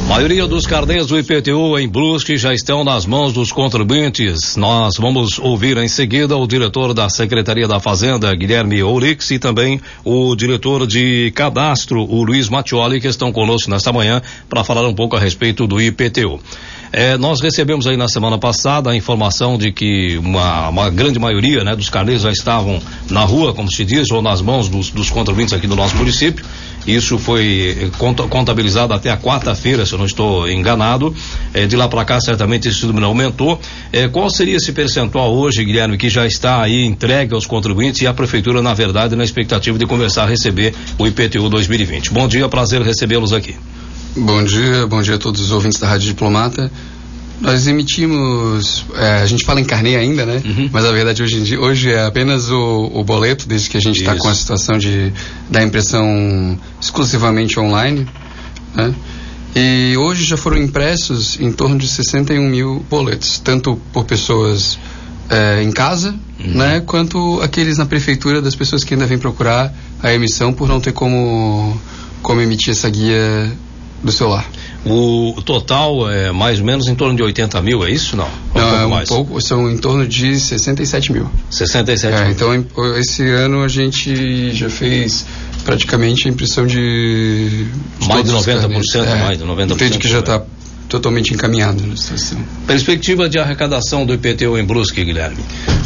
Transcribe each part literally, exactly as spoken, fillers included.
A maioria dos carnês do I P T U em Brusque já estão nas mãos dos contribuintes. Nós vamos ouvir em seguida o diretor da Secretaria da Fazenda, Guilherme Ourix, e também o diretor de cadastro, o Luiz Mattioli, que estão conosco nesta manhã para falar um pouco a respeito do I P T U. É, nós recebemos aí na semana passada a informação de que uma, uma grande maioria, né, dos carnês já estavam na rua, como se diz, ou nas mãos dos, dos contribuintes aqui do nosso município. Isso foi contabilizado até a quarta-feira, se eu não estou enganado. É, de lá para cá, certamente esse número aumentou. É, qual seria esse percentual hoje, Guilherme, que já está aí entregue aos contribuintes e a prefeitura, na verdade, na expectativa de começar a receber o I P T U dois mil e vinte? Bom dia, prazer recebê-los aqui. Bom dia, bom dia a todos os ouvintes da Rádio Diplomata. Nós emitimos, é, a gente fala em carnê ainda, né? Uhum. Mas a verdade hoje em dia, hoje é apenas o, o boleto, desde que a gente está com a situação de da impressão exclusivamente online, né? E hoje já foram impressos em torno de sessenta e um mil boletos, tanto por pessoas é, em casa, uhum, né? Quanto aqueles na prefeitura, das pessoas que ainda vêm procurar a emissão por não ter como, como emitir essa guia do celular. O total é mais ou menos em torno de oitenta mil, é isso? Não, um não, é um mais. pouco, são em torno de sessenta e sete mil. sessenta e sete é, mil. Então, esse ano a gente já fez praticamente a impressão de... de mais de noventa por cento, é, mais de noventa por cento. Entende que já está totalmente encaminhado na situação. Perspectiva de arrecadação do I P T U em Brusque, Guilherme?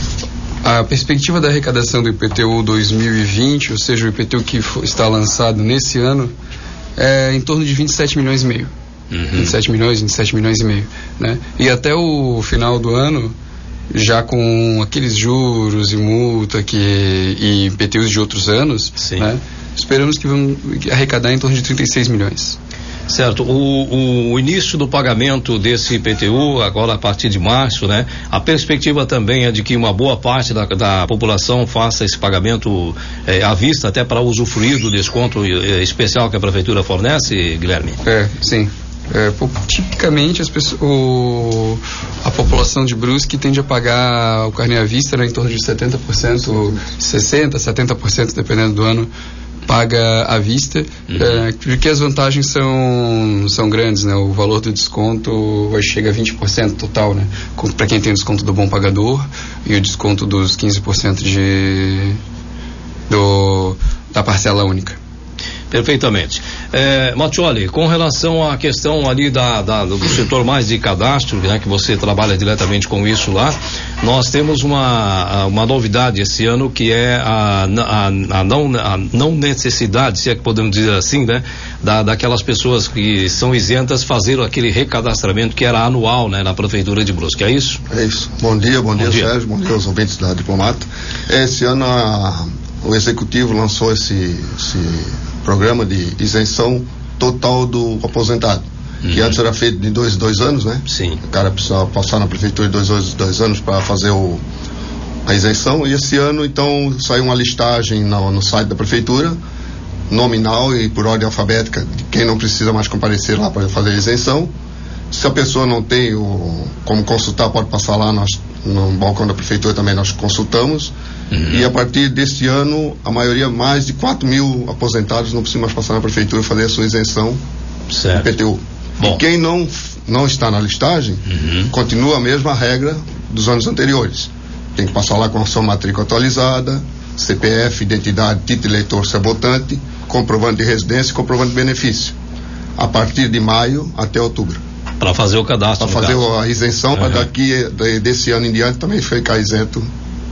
A perspectiva da arrecadação do I P T U dois mil e vinte, ou seja, o I P T U que for, está lançado nesse ano, é em torno de vinte e sete milhões e meio. Uhum. vinte e sete milhões, vinte e sete milhões e meio, né? E até o final do ano, já com aqueles juros e multa que, e I P T Us de outros anos, né? Esperamos que vamos arrecadar em torno de trinta e seis milhões. Certo, o, o início do pagamento desse I P T U, agora a partir de março, né? A perspectiva também é de que uma boa parte da, da população faça esse pagamento é, à vista, até para usufruir do desconto é, especial que a prefeitura fornece, Guilherme? É, sim. É, tipicamente as pessoas, o, a população de Brusque tende a pagar o carnê à vista, né, em torno de setenta por cento, sessenta por cento, setenta por cento, dependendo do ano, paga à vista, uhum, é, porque as vantagens são, são grandes, né? O valor do desconto vai chegar a vinte por cento total, né? Para quem tem o desconto do bom pagador e o desconto dos quinze por cento de, do, da parcela única. Perfeitamente. É, Mattioli, com relação à questão ali da, da, do setor mais de cadastro, né, que você trabalha diretamente com isso lá, nós temos uma, uma novidade esse ano que é a, a, a, não, a não necessidade, se é que podemos dizer assim, né, da, daquelas pessoas que são isentas fazer aquele recadastramento que era anual, né, na Prefeitura de Brusque, é isso? É isso. Bom dia, bom, bom dia, dia, Sérgio, bom dia aos ouvintes da Diplomata. Esse ano a, o Executivo lançou esse, esse programa de isenção total do aposentado, uhum, que antes era feito de dois dois anos, né? Sim. O cara precisava passar na prefeitura de dois, dois, dois anos para fazer o, a isenção, e esse ano então saiu uma listagem no, no site da prefeitura, nominal e por ordem alfabética, de quem não precisa mais comparecer lá para fazer a isenção. Se a pessoa não tem o, como consultar, pode passar lá nós, no balcão da prefeitura também nós consultamos. Uhum. E a partir deste ano, a maioria, mais de quatro mil aposentados não precisam mais passar na prefeitura fazer a sua isenção do I P T U. Bom. E quem não, não está na listagem, uhum, continua a mesma regra dos anos anteriores. Tem que passar lá com a sua matrícula atualizada, C P F, identidade, título eleitor, se é votante, comprovante de residência e comprovante de benefício. A partir de maio até outubro. Para fazer o cadastro. Para fazer caso. a isenção, uhum, para daqui, desse ano em diante, também ficar isento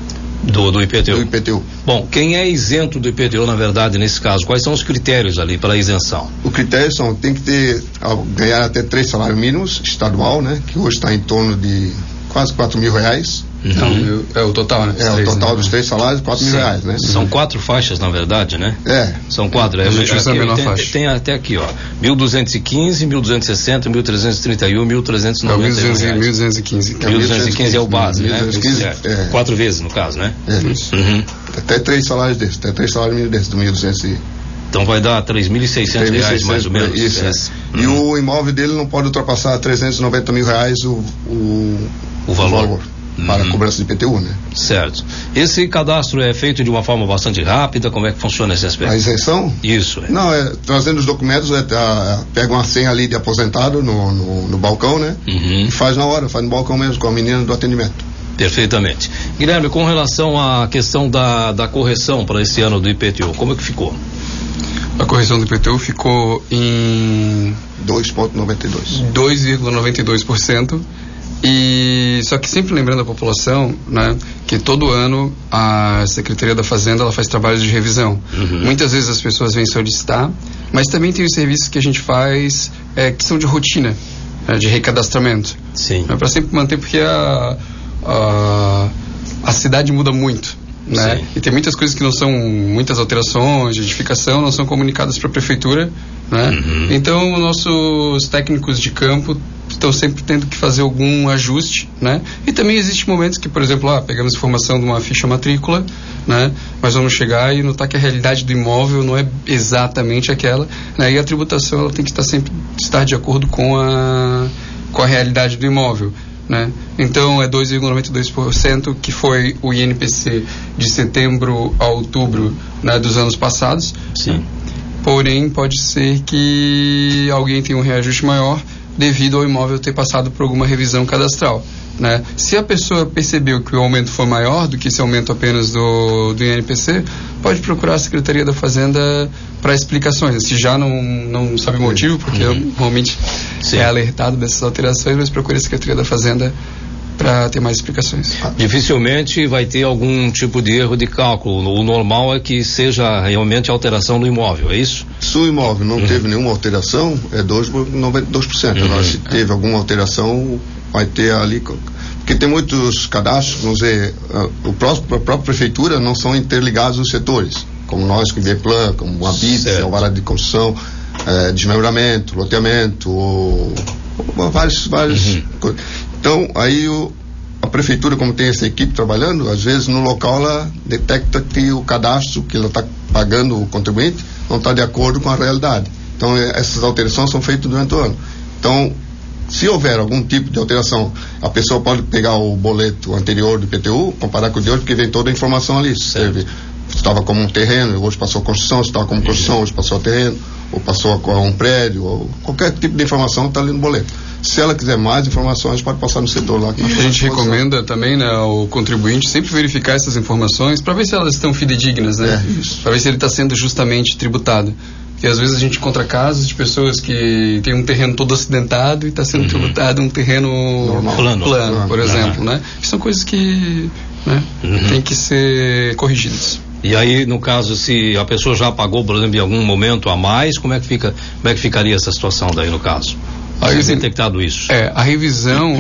Do, do I P T U. Do I P T U. Bom, quem é isento do I P T U, na verdade, nesse caso, quais são os critérios ali para a isenção? Os critérios são, tem que ter, ganhar até três salários mínimos, estadual, né? Que hoje está em torno de quase quatro mil reais. Uhum. Não, é o total, né? É, três, o total, né, dos três salários, quatro mil reais, né? São uhum, quatro faixas, na verdade, né? É. São quatro. É, a gente usa a menor tem, faixa. Tem até aqui, ó, mil duzentos e quinze, mil duzentos e sessenta, mil trezentos e trinta e um, mil trezentos e noventa e um reais. mil duzentos e quinze. mil duzentos e quinze é o base, né? mil duzentos e quinze, é. Quatro vezes, no caso, né? É, isso. Uhum. Até três salários desses, até três salários mínimos desses, do mil e duzentos e... Então vai dar três mil e seiscentos reais, mais ou menos. Isso, é. Uhum. E o imóvel dele não pode ultrapassar trezentos e noventa mil reais o, o, o valor. O valor. para a cobrança de I P T U, né? Certo. Esse cadastro é feito de uma forma bastante rápida, como é que funciona esse aspecto? A isenção? Isso. É. Não, é trazendo os documentos, é, a, pega uma senha ali de aposentado no, no, no balcão, né? Uhum. E faz na hora, faz no balcão mesmo, com a menina do atendimento. Perfeitamente. Guilherme, com relação à questão da, da correção para esse ano do I P T U, como é que ficou? A correção do I P T U ficou em dois vírgula noventa e dois por cento. dois vírgula noventa e dois por cento. E só que sempre lembrando a população, né, que todo ano a Secretaria da Fazenda ela faz trabalhos de revisão. Uhum. Muitas vezes as pessoas vêm solicitar, mas também tem os serviços que a gente faz é, que são de rotina, né, de recadastramento. Sim. É para sempre manter, porque a, a, a cidade muda muito. Né? E tem muitas coisas que não são, muitas alterações de edificação não são comunicadas para a prefeitura, né? Uhum. Então nossos técnicos de campo estão sempre tendo que fazer algum ajuste, né? E também existem momentos que, por exemplo, ah, pegamos informação de uma ficha matrícula, né? Mas vamos chegar e notar que a realidade do imóvel não é exatamente aquela, né? E a tributação ela tem que estar sempre estar de acordo com a com a realidade do imóvel. Né? Então é dois vírgula noventa e dois por cento que foi o I N P C de setembro a outubro, né, dos anos passados. Sim. Porém pode ser que alguém tenha um reajuste maior devido ao imóvel ter passado por alguma revisão cadastral, né? Se a pessoa percebeu que o aumento foi maior do que esse aumento apenas do, do I N P C, pode procurar a Secretaria da Fazenda para explicações. Se já não, não sabe o motivo, porque uhum. normalmente Sim. é alertado dessas alterações, mas procure a Secretaria da Fazenda para ter mais explicações. Dificilmente vai ter algum tipo de erro de cálculo. O normal é que seja realmente alteração do imóvel, é isso? Se o imóvel não uhum. teve nenhuma alteração, é dois vírgula noventa e dois por cento. Uhum. Agora, se teve alguma alteração, vai ter ali... Porque tem muitos cadastros, vamos dizer, o próprio, a própria prefeitura não são interligados os setores, como nós, com o IBEPLAN, como o ABIT, Alvará de Construção, é, desmembramento, loteamento, ou, ou vários, vários uhum. coisas. Então, aí o, a prefeitura, como tem essa equipe trabalhando, às vezes no local ela detecta que o cadastro que ela está pagando o contribuinte não está de acordo com a realidade. Então, essas alterações são feitas durante o ano. Então, se houver algum tipo de alteração, a pessoa pode pegar o boleto anterior do I P T U, comparar com o de hoje, porque vem toda a informação ali. Se estava como um terreno, hoje passou a construção, se estava como construção, hoje passou a terreno, ou passou a um prédio, ou qualquer tipo de informação está ali no boleto. Se ela quiser mais informações, pode passar no setor lá. Que a gente recomenda também, né, ao contribuinte sempre verificar essas informações para ver se elas estão fidedignas, né? É, para ver se ele está sendo justamente tributado. Porque às vezes a gente encontra casos de pessoas que tem um terreno todo acidentado e está sendo uhum. tributado um terreno normal, plano, plano ah, por exemplo, ah. né? Que são coisas que, né, uhum. tem que ser corrigidas. E aí, no caso, se a pessoa já pagou, por exemplo, em algum momento a mais, como é que fica, como é que ficaria essa situação daí no caso? A revisão, detectado isso. É, a revisão,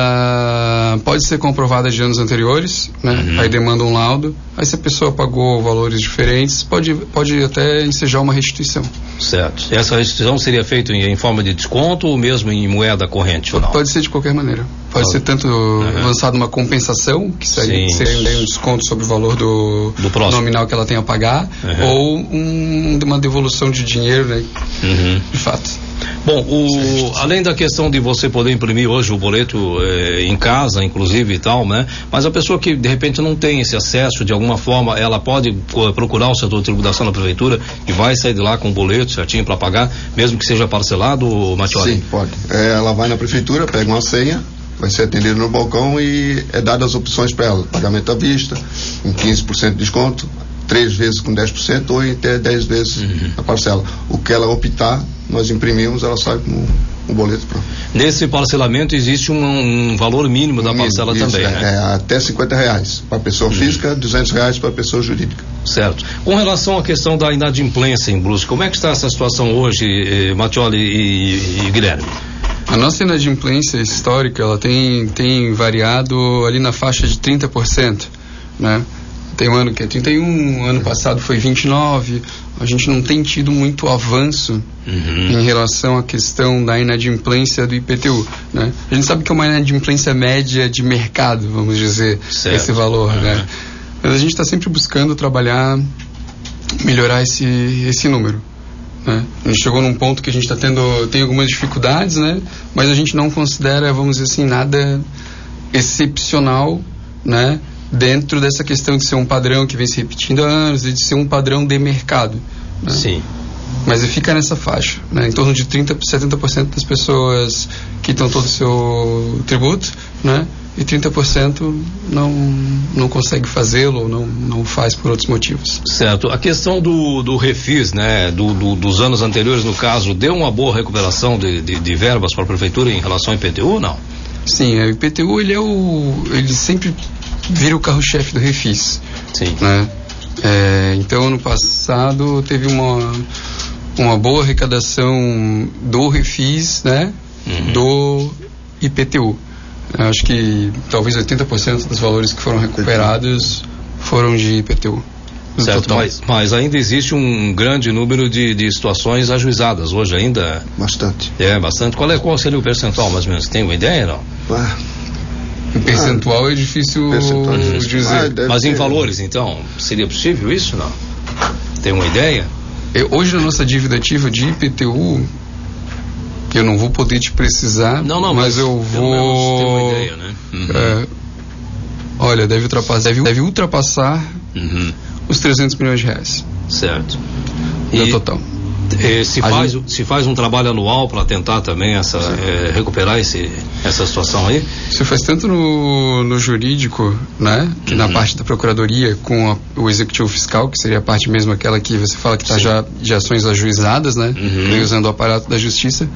ela pode ser comprovada de anos anteriores, né? Uhum. Aí demanda um laudo. Aí se a pessoa pagou valores diferentes, pode, pode até ensejar uma restituição. Certo. Essa restituição seria feita em, em forma de desconto ou mesmo em moeda corrente? Ou não? Pode ser de qualquer maneira. Pode ah, ser tanto uhum. lançado uma compensação, que seria, seria um desconto sobre o valor do, do nominal que ela tem a pagar, uhum. ou um, uma devolução de dinheiro, né? Uhum. De fato. Bom, o, além da questão de você poder imprimir hoje o boleto eh, em casa, inclusive e tal, né? Mas a pessoa que de repente não tem esse acesso, de alguma forma, ela pode uh, procurar o setor de tributação da prefeitura e vai sair de lá com o boleto certinho para pagar, mesmo que seja parcelado, Matioli? Sim, pode. É, ela vai na prefeitura, pega uma senha, vai ser atendida no balcão e é dada as opções para ela: pagamento à vista, com quinze por cento de desconto, três vezes com dez por cento ou até dez vezes uhum. a parcela. O que ela optar, nós imprimimos, ela sai com o boleto pronto. Nesse parcelamento existe um, um valor mínimo da parcela isso, também, é, né? É até cinquenta reais para pessoa uhum. física, duzentos reais para pessoa jurídica. Certo. Com relação à questão da inadimplência em Brusque, como é que está essa situação hoje, eh, Matioli e, e Guilherme? A nossa inadimplência histórica, ela tem, tem variado ali na faixa de trinta por cento, né? Tem um ano que é trinta e um, ano passado foi vinte e nove. A gente não tem tido muito avanço uhum. em relação à questão da inadimplência do I P T U, né? A gente sabe que é uma inadimplência média de mercado, vamos dizer, certo. Esse valor, uhum. né? Mas a gente está sempre buscando trabalhar, melhorar esse, esse número, né? A gente chegou num ponto que a gente está tendo, tem algumas dificuldades, né? Mas a gente não considera, vamos dizer assim, nada excepcional, né? Dentro dessa questão de ser um padrão que vem se repetindo há anos e de ser um padrão de mercado, né? Sim. Mas ele fica nessa faixa, né? Em torno de trinta por cento, setenta por cento das pessoas quitam todo o seu tributo, né? E trinta por cento não, não consegue fazê-lo ou não, não faz por outros motivos. Certo. A questão do, do refis, né? Do, do, dos anos anteriores, no caso, deu uma boa recuperação de, de, de verbas para a prefeitura em relação ao I P T U ou não? Sim, o I P T U ele é o, ele sempre vira o carro-chefe do refis. Sim. Né? É, então, ano passado teve uma uma boa arrecadação do refis, né? Uhum. Do I P T U. Eu acho que talvez oitenta por cento dos valores que foram recuperados foram de I P T U. Certo, mas, mas ainda existe um grande número de, de situações ajuizadas hoje ainda. Bastante. É, bastante. Qual, é, qual seria o percentual, mais ou menos? Tem uma ideia, não? Ah. O percentual ah, é difícil percentual é difícil. dizer. Ah, mas em ter... valores, então, seria possível isso, não? Tem uma ideia? Eu, hoje a nossa dívida ativa de I P T U, que eu não vou poder te precisar, não, não, mas, mas eu vou... ter uma ideia, né? Uhum. É, olha, deve ultrapassar, deve, deve ultrapassar uhum. os trezentos milhões de reais. Certo. No e, total. E, se, faz, gente... se faz um trabalho anual para tentar também essa, é, recuperar esse, essa situação aí? Você faz tanto no, no jurídico, né? Que uhum. na parte da procuradoria com a, o executivo fiscal, que seria a parte mesmo aquela que você fala que está já de ações ajuizadas, né? Uhum. Usando o aparato da justiça,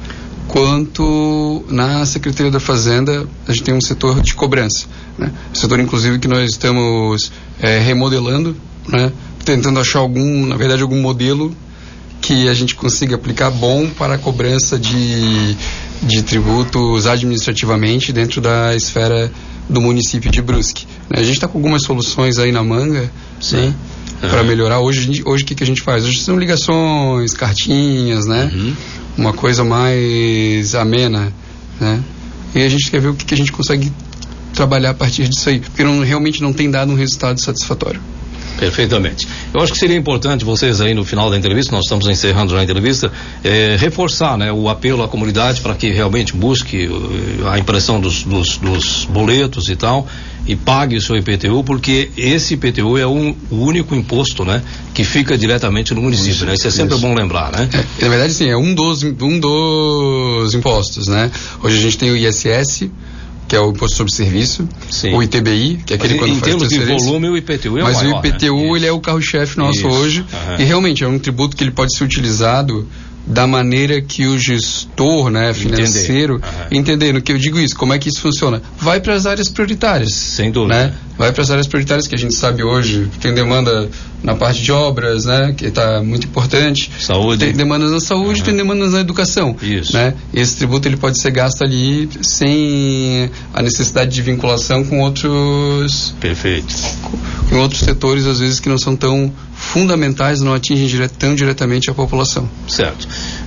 quanto na Secretaria da Fazenda a gente tem um setor de cobrança, né? Um setor inclusive que nós estamos é, remodelando, né? Tentando achar algum, na verdade algum modelo que a gente consiga aplicar bom para a cobrança de, de tributos administrativamente dentro da esfera do município de Brusque. A gente está com algumas soluções aí na manga, né, uhum. para melhorar. Hoje, hoje o que, que a gente faz? Hoje são ligações, cartinhas, né? Uhum. Uma coisa mais amena, né? E a gente quer ver o que, que a gente consegue trabalhar a partir disso aí, porque não, realmente não tem dado um resultado satisfatório. Perfeitamente. Eu acho que seria importante vocês aí no final da entrevista, nós estamos encerrando já a entrevista, eh, reforçar, né, o apelo à comunidade para que realmente busque uh, a impressão dos, dos, dos boletos e tal e pague o seu I P T U, porque esse I P T U é um, o único imposto, né, que fica diretamente no município, isso, né? Isso é sempre isso. Bom lembrar, né? É, na verdade, sim, é um dos, um dos impostos, né? Hoje a gente tem o I S S, que é o Imposto sobre Serviço, sim. O I T B I, que é aquele mas quando em faz termos de volume, o I P T U é o mas maior, o I P T U, né? Ele é o carro-chefe nosso isso. Hoje, uhum. E realmente é um tributo que ele pode ser utilizado da maneira que o gestor, né, financeiro, entender. Uhum. entender. No que eu digo isso, como é que isso funciona? Vai para as áreas prioritárias. Sem dúvida. Né? Vai para as áreas prioritárias que a gente sabe hoje, tem demanda na parte de obras, né, que está muito importante. Saúde. Tem demandas na saúde, uhum. Tem demandas na educação. Isso. Né? Esse tributo ele pode ser gasto ali sem a necessidade de vinculação com outros. Perfeito. Com, com outros setores, às vezes, que não são tão fundamentais, não atingem dire, tão diretamente a população. Certo.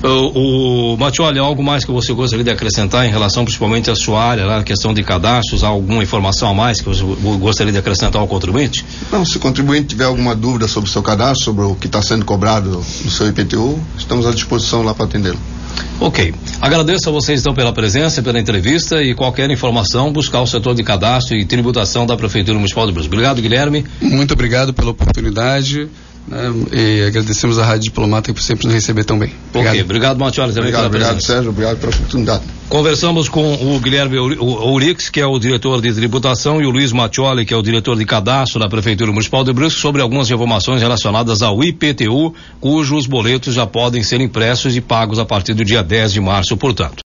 O, o Mattioli, algo mais que você gostaria de acrescentar em relação principalmente à sua área, lá, a questão de cadastros, alguma informação a mais que você gostaria de acrescentar ao contribuinte? Não, se o contribuinte tiver alguma dúvida sobre o seu cadastro, sobre o que está sendo cobrado do seu I P T U, estamos à disposição lá para atendê-lo. Ok. Agradeço a vocês então pela presença, pela entrevista e qualquer informação, buscar o setor de cadastro e tributação da Prefeitura Municipal de Brusque. Obrigado, Guilherme. Muito obrigado pela oportunidade, né, e agradecemos a Rádio Diplomata por sempre nos receber tão bem. Obrigado. Ok, obrigado, Mattioli, também obrigado, pela presença. Obrigado, Sérgio, obrigado pela oportunidade. Conversamos com o Guilherme Ourix, que é o diretor de tributação, e o Luiz Mattioli, que é o diretor de cadastro da Prefeitura Municipal de Brusque, sobre algumas informações relacionadas ao I P T U, cujos boletos já podem ser impressos e pagos a partir do dia dez de março, portanto.